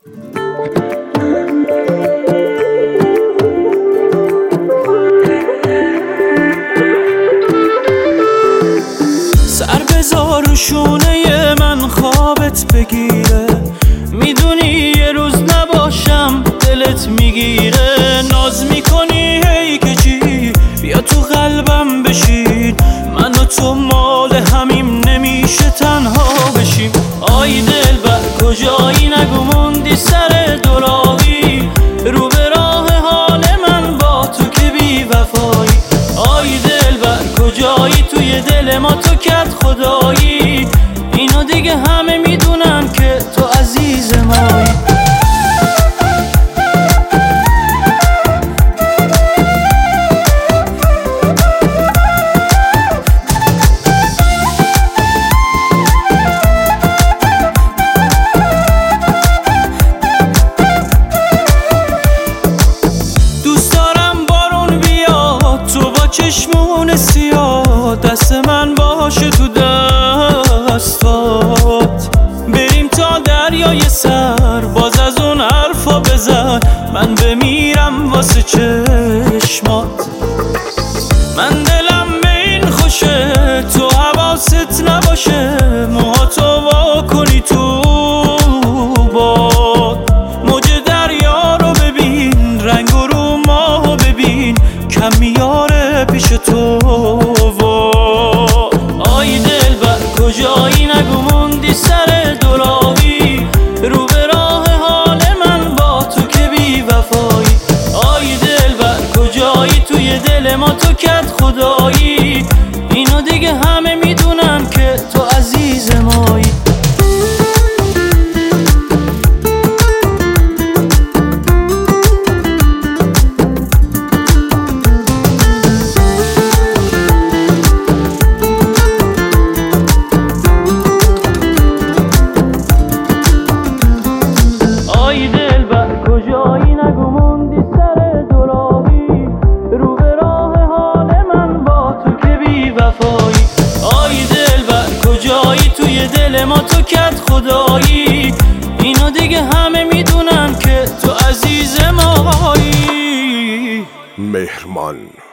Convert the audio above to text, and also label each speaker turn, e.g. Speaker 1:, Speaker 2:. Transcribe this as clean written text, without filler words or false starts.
Speaker 1: سر بذار رو شونه من خوابت بگیره، میدونی یه روز نباشم دلت میگیره. ناز میکنی هی که چی، بیا تو قلبم بشین، من و تو مال همیم نمیشه تنها بشیم. آی دلبر کجایی نگو موندی سر دوراهی، رو به راه حال من با تو که بی وفایی. آی دلبر کجایی توی دل ما تو کرد خدایی، اینو دیگه همه میدونن که تو عزیز مایی. چشمون سیاه دست من باشه تو دستات، بریم تا دریای سر باز از اون حرفا بزن، من بمیرم واسه چشمات. من دلم به این خوشه تو حواست نباشه، موهاتو وا کنی تو باد، موج دریا رو ببین، رنگ و رو ماهو ببین، کم میاره پیش تو. آی دلبر کجایی نگو موندی سر دوراهی، رو به راه حال من با تو که بی وفایی. آی دلبر کجایی توی دل ما تو کرد خدایی، اینو دیگه همه میدونن که تو عزیز مایی. آی دلبر کجایی نگو موندی سر دوراهی، رو به راه حال من با تو که بی وفایی. آی دلبر کجایی توی دل ما تو کرد خدایی، اینو دیگه همه میدونن که تو عزیز مایی.
Speaker 2: مهرمان